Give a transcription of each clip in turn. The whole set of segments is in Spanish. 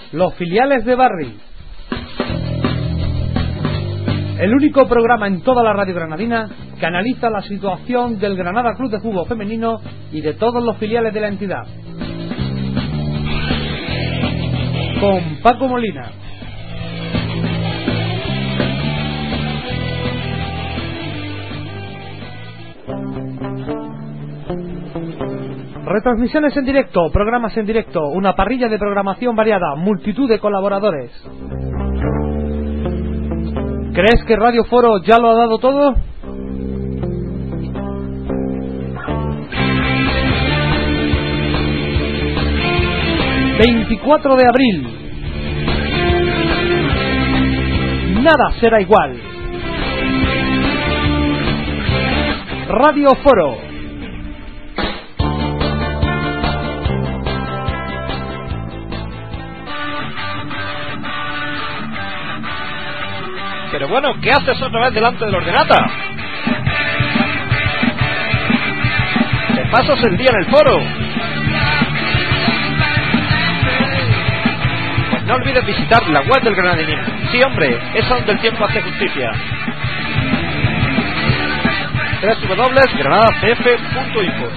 Los filiales de Barry. El único programa en toda la radio granadina que analiza la situación del Granada Club de Fútbol Femenino y de todos los filiales de la entidad. Con Paco Molina. Retransmisiones en directo, programas en directo, una parrilla de programación variada, multitud de colaboradores. ¿Crees que Radio Foro ya lo ha dado todo? ...24 de abril... Nada será igual. Radio Foro. Pero bueno, ¿qué haces otra vez delante del ordenata? Te pasas el día en el foro. Pues no olvides visitar la web del Granadinista. Sí, hombre, es donde el tiempo hace justicia. www.granadacf.info.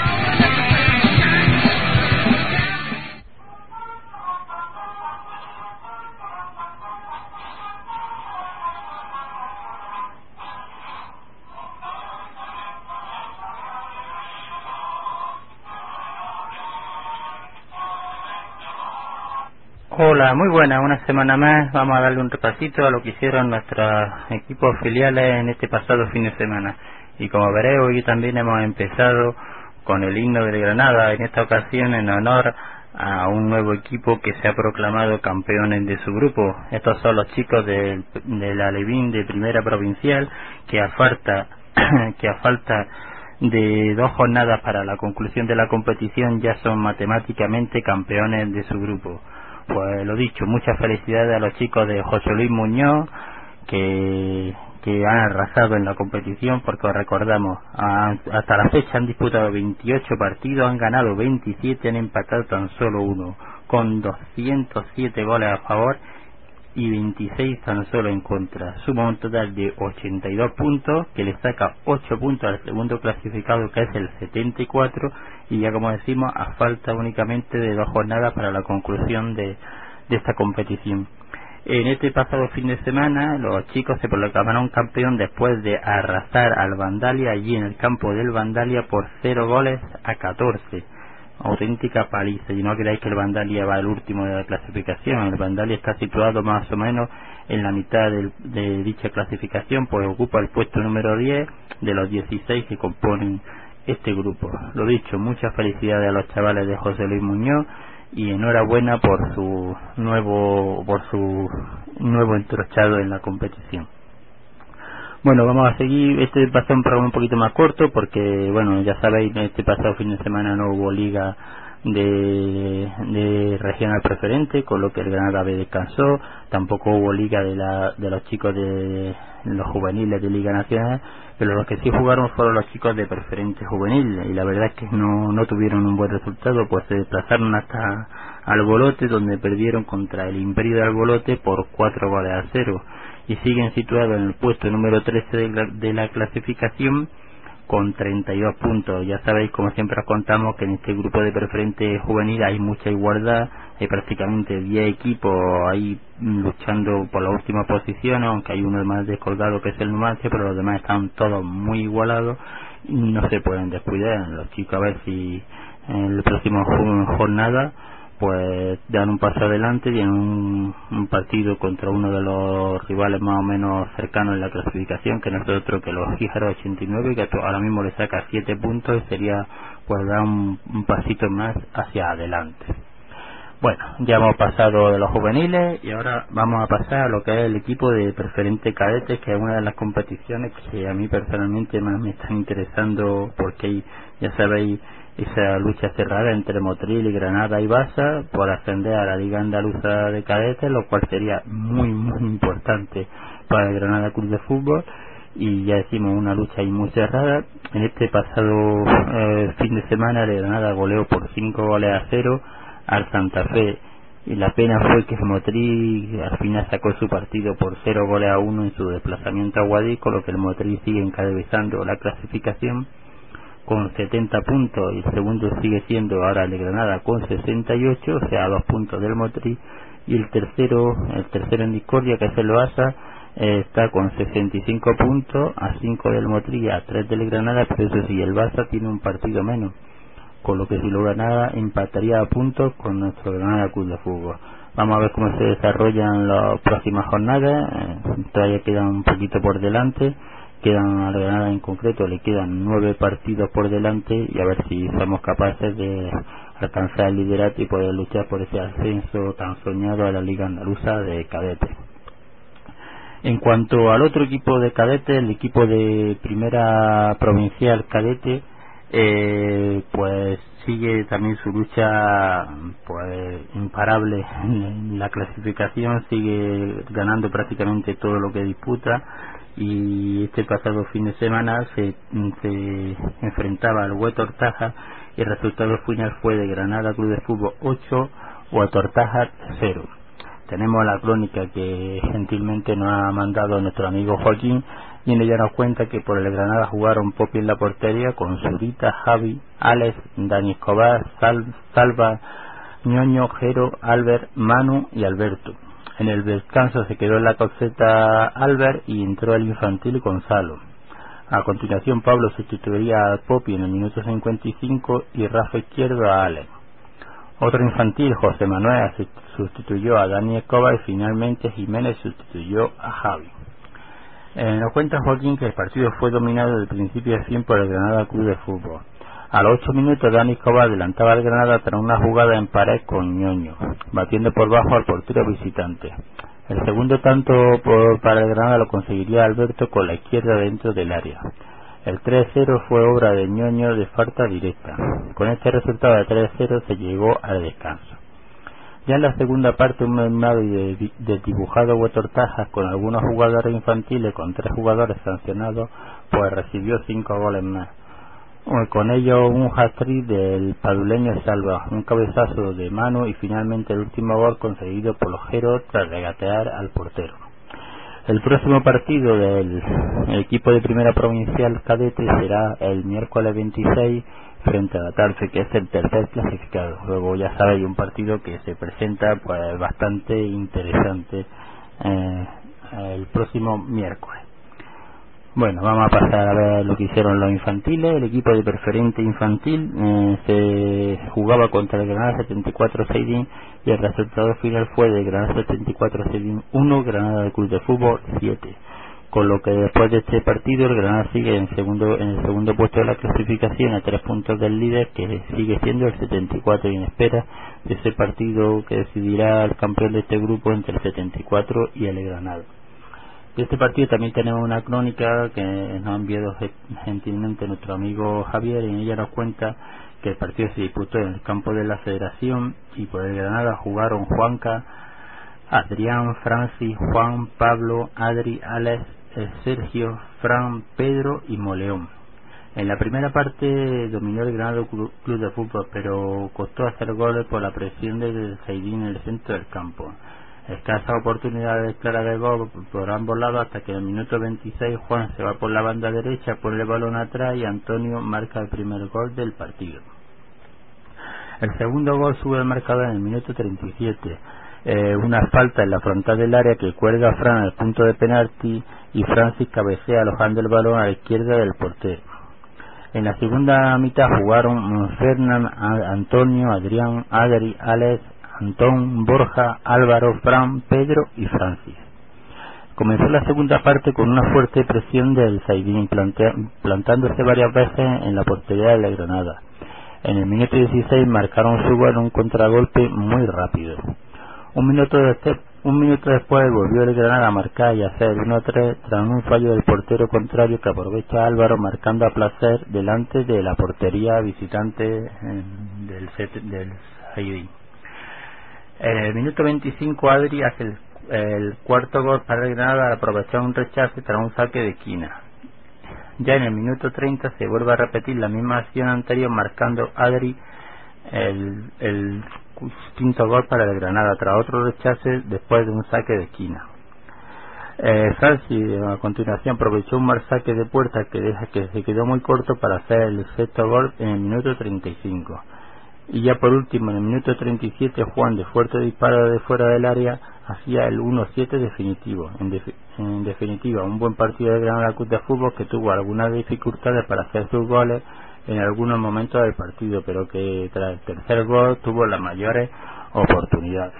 Hola, muy buena, una semana más. Vamos a darle un repasito a lo que hicieron nuestros equipos filiales en este pasado fin de semana. Y como veréis, hoy también hemos empezado con el himno de Granada, en esta ocasión en honor a un nuevo equipo que se ha proclamado campeones de su grupo. Estos son los chicos del Alevín de Primera Provincial, que a falta de 2 jornadas para la conclusión de la competición ya son matemáticamente campeones de su grupo. Pues lo dicho, muchas felicidades a los chicos de José Luis Muñoz que han arrasado en la competición, porque os recordamos, hasta la fecha han disputado 28 partidos, han ganado 27, han empatado tan solo uno, con 207 goles a favor y 26 tan solo en contra. Suma un total de 82 puntos, que le saca 8 puntos al segundo clasificado, que es el 74, y ya como decimos, a falta únicamente de 2 jornadas para la conclusión de esta competición. En este pasado fin de semana los chicos se proclamaron campeón después de arrasar al Vandalia allí en el campo del Vandalia por 0-14. Auténtica paliza. Y no creáis que el Vandalia va el último de la clasificación. El Vandalia está situado más o menos en la mitad de dicha clasificación, pues ocupa el puesto número 10 de los 16 que componen este grupo. Lo dicho, muchas felicidades a los chavales de José Luis Muñoz y enhorabuena por su nuevo entrochado en la competición. Bueno, vamos a seguir. Este va a ser un programa un poquito más corto porque, bueno, ya sabéis, este pasado fin de semana no hubo liga de regional preferente, con lo que el Granada B descansó. Tampoco hubo liga de los chicos de los juveniles de Liga Nacional, pero los que sí jugaron fueron los chicos de preferente juvenil, y la verdad es que no tuvieron un buen resultado, pues se desplazaron hasta Albolote, donde perdieron contra el Imperio de Albolote por 4-0, y siguen situados en el puesto número 13 de la clasificación con 32 puntos. Ya sabéis, como siempre os contamos, que en este grupo de preferente juvenil hay mucha igualdad, hay prácticamente 10 equipos ahí luchando por la última posición, aunque hay uno más descolgado que es el Numancia, pero los demás están todos muy igualados y no se pueden descuidar. Los chicos, a ver si en la próxima jornada pues dan un paso adelante y en un partido contra uno de los rivales más o menos cercanos en la clasificación, que no es otro que los Jíjaros 89, que ahora mismo le saca 7 puntos, y sería pues dar un pasito más hacia adelante. Bueno, ya hemos pasado de los juveniles y ahora vamos a pasar a lo que es el equipo de preferente cadetes, que es una de las competiciones que a mí personalmente más me están interesando, porque ya sabéis, esa lucha cerrada entre Motril y Granada y Baza por ascender a la Liga Andaluza de Cadetes, lo cual sería muy muy importante para el Granada Club de Fútbol. Y ya decimos, una lucha ahí muy cerrada. En este pasado fin de semana el Granada goleó por 5-0 al Santa Fe y la pena fue que el Motril al final sacó su partido por 0-1 en su desplazamiento a Guadix, con lo que el Motril sigue encabezando la clasificación con 70 puntos, y el segundo sigue siendo ahora el Granada con 68, o sea, a 2 puntos del Motril, y el tercero en discordia, que es el Barça, está con 65 puntos, a 5 del Motril y a 3 del Granada, pero eso sí, el Barça tiene un partido menos, con lo que si lo ganara empataría a puntos con nuestro Granada Club de Fútbol. Vamos a ver cómo se desarrollan las próximas jornadas, todavía quedan un poquito por delante, quedan a Granada en concreto, le quedan 9 partidos por delante, y a ver si somos capaces de alcanzar el liderato y poder luchar por ese ascenso tan soñado a la Liga Andaluza de Cadetes. En cuanto al otro equipo de cadetes, el equipo de Primera Provincial Cadete, pues sigue también su lucha pues imparable en la clasificación, sigue ganando prácticamente todo lo que disputa, y este pasado fin de semana se enfrentaba al Huetortaja y el resultado final fue de Granada Club de Fútbol 8, Huetortaja 0. Tenemos la crónica que gentilmente nos ha mandado nuestro amigo Joaquín, y en ella nos cuenta que por el Granada jugaron Popi en la portería con Zurita, Javi, Alex, Dani Escobar, Salva, Ñoño, Jero, Albert, Manu y Alberto. En el descanso se quedó en la coseta Albert y entró el infantil Gonzalo. A continuación Pablo sustituiría a Popi en el minuto 55 y Rafa Izquierdo a Alex. Otro infantil, José Manuel, sustituyó a Dani Escobar, y finalmente Jiménez sustituyó a Javi. Nos cuenta Joaquín que el partido fue dominado desde el principio de fin por el Granada Club de Fútbol. A los 8 minutos Dani Escobar adelantaba al Granada tras una jugada en pared con Ñoño, batiendo por bajo al portero visitante. El segundo tanto para el Granada lo conseguiría Alberto con la izquierda dentro del área. El 3-0 fue obra de Ñoño de falta directa. Con este resultado de 3-0 se llegó al descanso. Ya en la segunda parte, un mermado y desdibujado Huetortajas con algunos jugadores infantiles, con 3 jugadores sancionados, pues recibió 5 goles más. Con ello un hat-trick del paduleño Salva, un cabezazo de mano y finalmente el último gol conseguido por los Jeros tras regatear al portero. El próximo partido del equipo de Primera Provincial Cadete será el miércoles 26 frente a la Tarfe, que es el tercer clasificado. Luego ya sabéis, un partido que se presenta pues bastante interesante el próximo miércoles. Bueno, vamos a pasar a ver lo que hicieron los infantiles. El equipo de Preferente Infantil se jugaba contra el Granada 74 Seidín y el resultado final fue de Granada 74 Seidín 1, Granada del Club de Fútbol 7. Con lo que después de este partido el Granada sigue en el segundo puesto de la clasificación a 3 puntos del líder, que sigue siendo el 74, y en espera de ese partido que decidirá el campeón de este grupo entre el 74 y el Granada. De este partido también tenemos una crónica que nos ha enviado gentilmente nuestro amigo Javier, y en ella nos cuenta que el partido se disputó en el campo de la Federación y por el Granada jugaron Juanca, Adrián, Francis, Juan, Pablo, Adri, Alex, Sergio, Fran, Pedro y Moleón. En la primera parte dominó el Granada Club de Fútbol, pero costó hacer goles por la presión del Seidín en el centro del campo. Escasa oportunidad de clara de gol por ambos lados, hasta que en el minuto 26 Juan se va por la banda derecha, pone el balón atrás y Antonio marca el primer gol del partido. El segundo gol sube al marcador en el minuto 37. Una falta en la frontal del área que cuelga a Fran al punto de penalti, y Francis cabecea alojando el balón a la izquierda del portero. En la segunda mitad jugaron Fernán, Antonio, Adrián, Adri, Alex, Antón, Borja, Álvaro, Fran, Pedro y Francis. Comenzó la segunda parte con una fuerte presión del Saidín, plantándose varias veces en la portería de la Granada. En el minuto 16 marcaron su gol en un contragolpe muy rápido. Un minuto después volvió el Granada a marcar y a hacer 1-3 tras un fallo del portero contrario, que aprovecha a Álvaro marcando a placer delante de la portería visitante del Saidín. En el minuto 25 Adri hace el cuarto gol para el Granada al aprovechar un rechace tras un saque de esquina. Ya en el minuto 30 se vuelve a repetir la misma acción anterior, marcando Adri el quinto gol para el Granada tras otro rechace después de un saque de esquina. Salsi a continuación aprovechó un mal saque de puerta que se quedó muy corto para hacer el sexto gol en el minuto 35. Y ya por último, en el minuto 37, Juan, de fuerte disparo de fuera del área, hacía el 1-7 definitivo. En definitiva, un buen partido de Granada Club de Fútbol, que tuvo algunas dificultades para hacer sus goles en algunos momentos del partido, pero que tras el tercer gol tuvo las mayores oportunidades.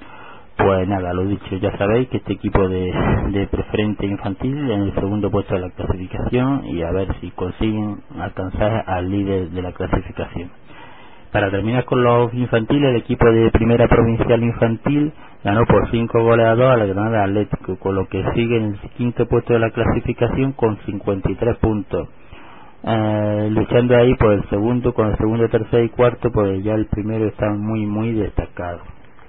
Pues nada, lo dicho, ya sabéis que este equipo de preferente infantil en el segundo puesto de la clasificación, y a ver si consiguen alcanzar al líder de la clasificación. Para terminar con los infantiles, el equipo de primera provincial infantil ganó por 5 goles a 2 al Granada Atlético, con lo que sigue en el quinto puesto de la clasificación con 53 puntos. Luchando ahí por el segundo, con el segundo, tercer y cuarto, pues ya el primero está muy destacado.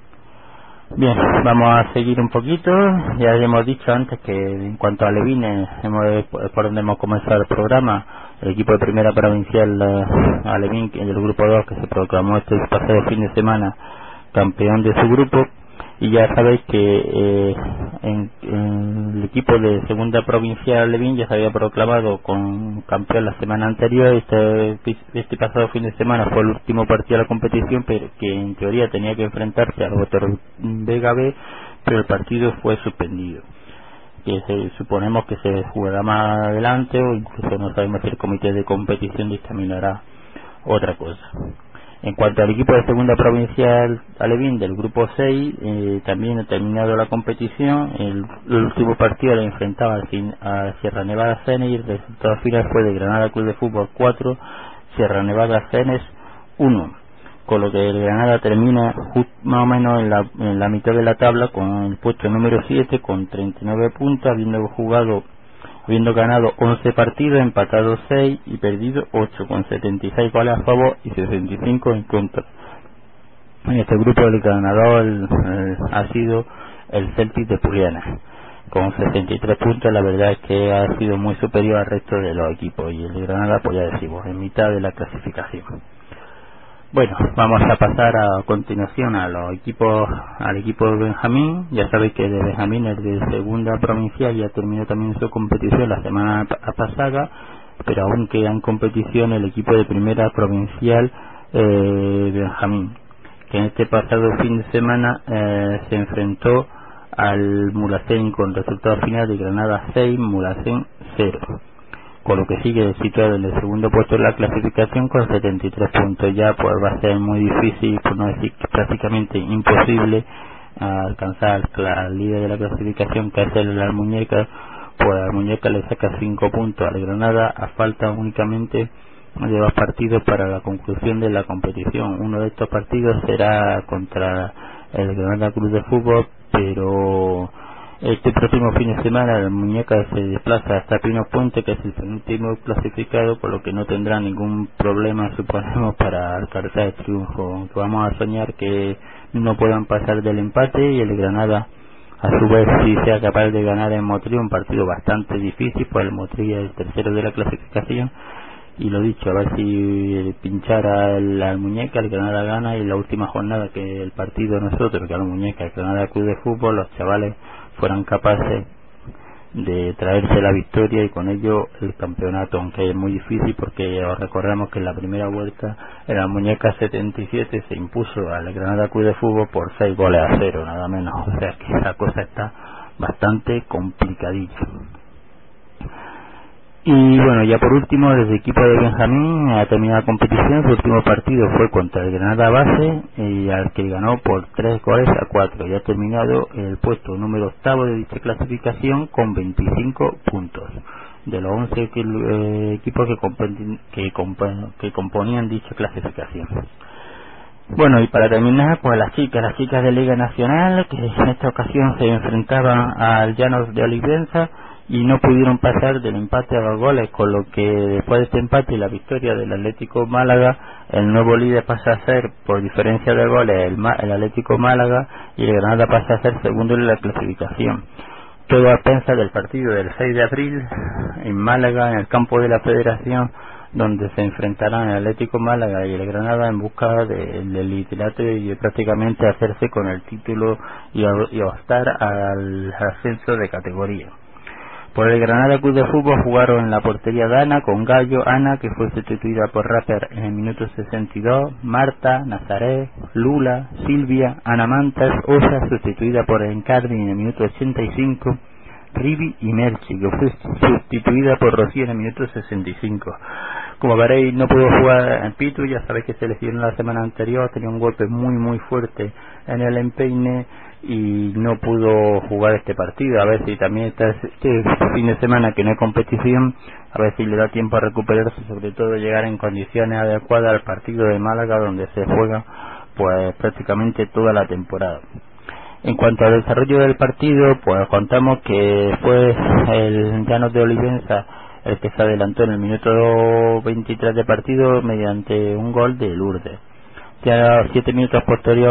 Bien, vamos a seguir un poquito. Ya hemos dicho antes que en cuanto a Alevines, por donde hemos comenzado el programa, el equipo de primera provincial Alevín del grupo 2, que se proclamó este pasado fin de semana campeón de su grupo. Y ya sabéis que en el equipo de segunda provincial Alevín ya se había proclamado con campeón la semana anterior. Este pasado fin de semana fue el último partido de la competición, pero que en teoría tenía que enfrentarse al Botor Vega B, pero el partido fue suspendido. Que suponemos que se jugará más adelante, o incluso no sabemos si el comité de competición dictaminará otra cosa. En cuanto al equipo de segunda provincial Alevín del grupo 6, también ha terminado la competición. El último partido le enfrentaba a Sierra Nevada Cenes, y el resultado final fue de Granada Club de Fútbol 4, Sierra Nevada Cenes 1, con lo que el Granada termina más o menos en la mitad de la tabla con el puesto número 7 con 39 puntos, habiendo ganado 11 partidos, empatado 6 y perdido 8, con 76 goles a favor y 65 en contra. En este grupo el ganador ha sido el Celtic de Puriana, con 63 puntos. La verdad es que ha sido muy superior al resto de los equipos, y el Granada, pues ya decimos, en mitad de la clasificación. Bueno, vamos a pasar a continuación al equipo de Benjamín. Ya sabéis que de Benjamín, el de segunda provincial, ya terminó también su competición la semana pasada, pero aún queda en competición el equipo de primera provincial Benjamín, que en este pasado fin de semana se enfrentó al Mulhacén con resultado final de Granada 6, Mulhacén 0. Con lo que sigue situado en el segundo puesto de la clasificación con 73 puntos. Ya pues va a ser muy difícil, por no decir prácticamente imposible, alcanzar al líder de la clasificación, que es el Almuñécar. Pues Almuñécar le saca 5 puntos al Granada a falta únicamente de 2 partidos para la conclusión de la competición. Uno de estos partidos será contra el Granada Club de Fútbol, pero este próximo fin de semana el Muñeca se desplaza hasta Pino Puente, que es el penúltimo clasificado, por lo que no tendrá ningún problema, suponemos, para alcanzar el triunfo. Vamos a soñar que no puedan pasar del empate, y el Granada a su vez si sea capaz de ganar en Motril, un partido bastante difícil, pues el Motril es el tercero de la clasificación. Y lo dicho, a ver si pinchara al Muñeca, el Granada gana, y la última jornada, que el partido de nosotros, que el Muñeca, el Granada Club de Fútbol, los chavales fueran capaces de traerse la victoria y con ello el campeonato, aunque es muy difícil, porque os recordamos que en la primera vuelta el Muñeca 77 se impuso al Granada Club de Fútbol por 6 goles a 0, nada menos. O sea que la cosa está bastante complicadilla. Y bueno, ya por último, el equipo de Benjamín ha terminado la competición. Su último partido fue contra el Granada Base, y al que ganó por 3 goles a 4. Ya ha terminado el puesto número 8 de dicha clasificación con 25 puntos de los 11 equipos que componían dicha clasificación. Bueno, y para terminar, pues las chicas de Liga Nacional, que en esta ocasión se enfrentaban al Llanos de Olivenza y no pudieron pasar del empate a 2 goles, con lo que después de este empate y la victoria del Atlético Málaga, el nuevo líder pasa a ser, por diferencia de goles, el Atlético Málaga, y el Granada pasa a ser segundo en la clasificación. Todo a pensas del partido del 6 de abril en Málaga, en el campo de la Federación, donde se enfrentarán el Atlético Málaga y el Granada en busca del liderato y prácticamente hacerse con el título y optar al ascenso de categoría. Por el Granada Club de Fútbol jugaron en la portería Dana con Gallo, Ana, que fue sustituida por Rapper en el minuto 62, Marta, Nazaret, Lula, Silvia, Ana Mantas, Osa, sustituida por Encardi en el minuto 85, Rivi y Merchi, que fue sustituida por Rocío en el minuto 65. Como veréis, no pudo jugar en Pitu, ya sabéis que se lesionó la semana anterior, tenía un golpe muy fuerte en el empeine y no pudo jugar este partido. A ver si también este fin de semana, que no hay competición, a ver si le da tiempo a recuperarse, sobre todo llegar en condiciones adecuadas al partido de Málaga, donde se juega pues prácticamente toda la temporada. En cuanto al desarrollo del partido, pues contamos que fue el Llanos de Olivenza el que se adelantó en el minuto 23 de partido mediante un gol de Lourdes. Ya 7 minutos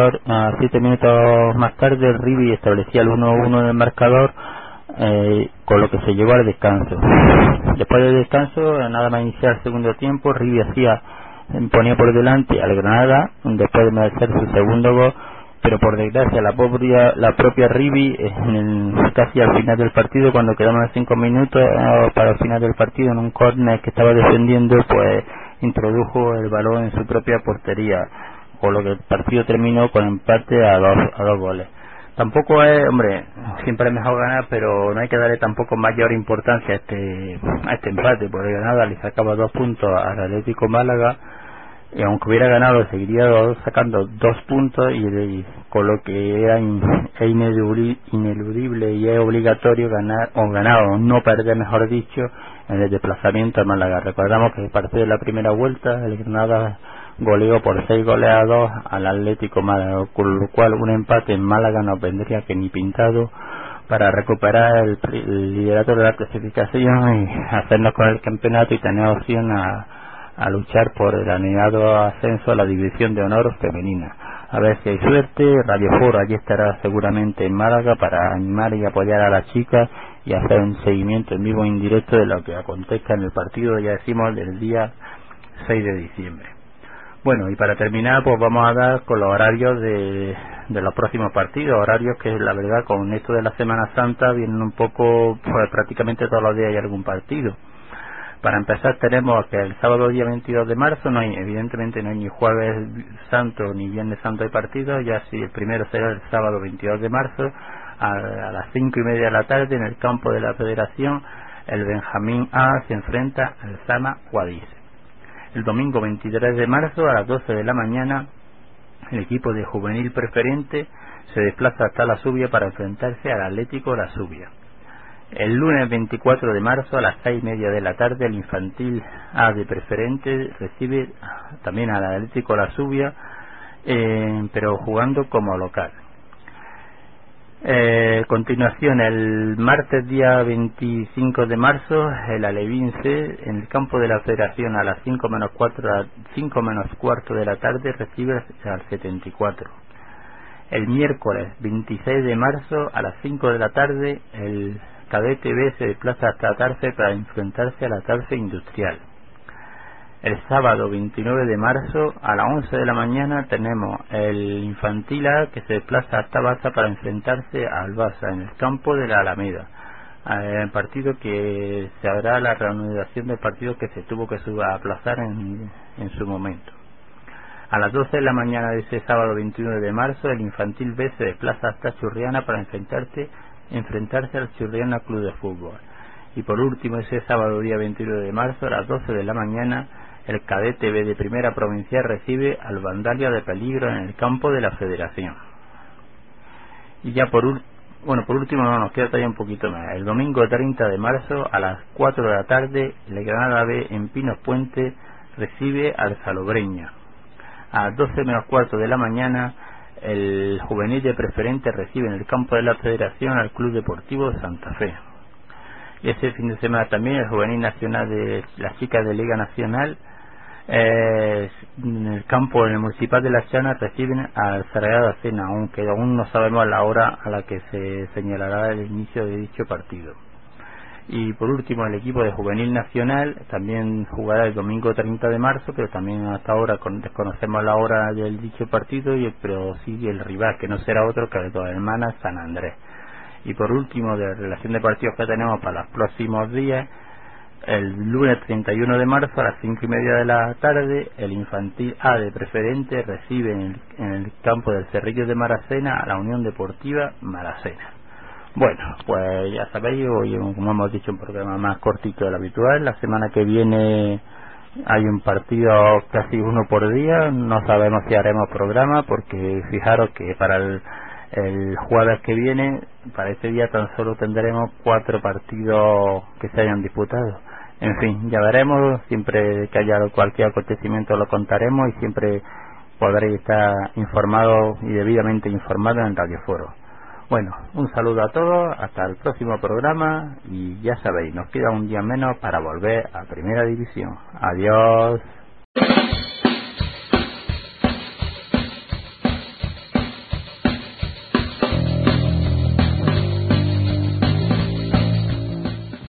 más tarde, Rivi establecía el 1-1 en el marcador, con lo que se llevó al descanso. Después del descanso, nada más iniciar el segundo tiempo, Rivi ponía por delante al Granada después de merecer su segundo gol, pero por desgracia la propia Rivi casi al final del partido, cuando quedaban 5 minutos para el final del partido, en un córner que estaba defendiendo, pues introdujo el balón en su propia portería, con lo que el partido terminó con empate a dos goles. Tampoco es, hombre, siempre es mejor ganar, pero no hay que darle tampoco mayor importancia a este empate, porque Granada le sacaba 2 puntos al Atlético Málaga, y aunque hubiera ganado seguiría sacando 2 puntos, y con lo que era ineludible y es obligatorio ganar o no perder, mejor dicho, en el desplazamiento a Málaga. Recordamos que a partir de la primera vuelta el Granada goleó por 6-2 al Atlético Málaga, con lo cual un empate en Málaga no vendría que ni pintado para recuperar el liderato de la clasificación y hacernos con el campeonato y tener opción a luchar por el anhelado ascenso a la división de honor femenina. A ver si hay suerte. Radio Foro allí estará seguramente en Málaga para animar y apoyar a las chicas y hacer un seguimiento en vivo e indirecto de lo que acontezca en el partido, ya decimos, del día 6 de diciembre. Bueno, y para terminar, pues vamos a dar con los horarios de los próximos partidos, horarios que la verdad con esto de la Semana Santa vienen un poco, pues prácticamente todos los días hay algún partido. Para empezar, tenemos que el sábado día 22 de marzo evidentemente no hay ni Jueves Santo ni Viernes Santo hay partido, ya si el primero será el sábado 22 de marzo a las 5:30 de la tarde en el campo de la Federación. El Benjamín A se enfrenta al Sama Guadix. El domingo 23 de marzo a las 12 de la mañana el equipo de Juvenil Preferente se desplaza hasta La Subia para enfrentarse al Atlético La Subia. El lunes 24 de marzo a las 6:30 de la tarde el Infantil A de Preferente recibe también al Atlético La Subia, pero jugando como local. Continuación, el martes día 25 de marzo el Alevín C en el campo de la Federación a las 5 menos cuarto de la tarde recibe al 74. El miércoles 26 de marzo a las 5 de la tarde el Cadete B se desplaza hasta Tarfe para enfrentarse a la Tarfe Industrial. El sábado 29 de marzo a las 11 de la mañana tenemos el Infantil A que se desplaza hasta Baza para enfrentarse al Baza en el campo de la Alameda. El partido que se hará la reanudación del partido que se tuvo que aplazar en su momento. A las 12 de la mañana de ese sábado 29 de marzo el Infantil B se desplaza hasta Churriana para enfrentarse al Churriana Club de Fútbol. Y por último, ese sábado día 29 de marzo a las 12 de la mañana el Cadete B de Primera Provincial recibe al Vandalia de Peligro en el campo de la Federación. Y ya por último no nos queda todavía un poquito más. El domingo 30 de marzo a las 4 de la tarde el Granada B en Pinos Puente recibe al Salobreña. A las 12 menos cuarto de la mañana el Juvenil de Preferente recibe en el campo de la Federación al Club Deportivo Santa Fe. Y ese fin de semana también el Juvenil Nacional de las chicas de Liga Nacional en el campo en el Municipal de Las Llanas reciben al Sagrada Cena, aunque aún no sabemos la hora a la que se señalará el inicio de dicho partido. Y por último, el equipo de Juvenil Nacional también jugará el domingo 30 de marzo, pero también hasta ahora desconocemos la hora del dicho partido, pero sigue el rival, que no será otro que el Dos Hermanas San Andrés. Y por último, de relación de partidos que tenemos para los próximos días, el lunes 31 de marzo a las 5:30 de la tarde, el Infantil A de Preferente recibe en el campo del Cerrillo de Maracena a la Unión Deportiva Maracena. Bueno, pues ya sabéis, hoy, como hemos dicho, un programa más cortito de lo habitual. La semana que viene hay un partido casi uno por día. No sabemos si haremos programa, porque fijaros que para el jueves que viene, para ese día tan solo tendremos 4 partidos que se hayan disputado. En fin, ya veremos. Siempre que haya cualquier acontecimiento lo contaremos, y siempre podréis estar informados y debidamente informados en Radio Foro. Bueno, un saludo a todos, hasta el próximo programa, y ya sabéis, nos queda un día menos para volver a Primera División. Adiós.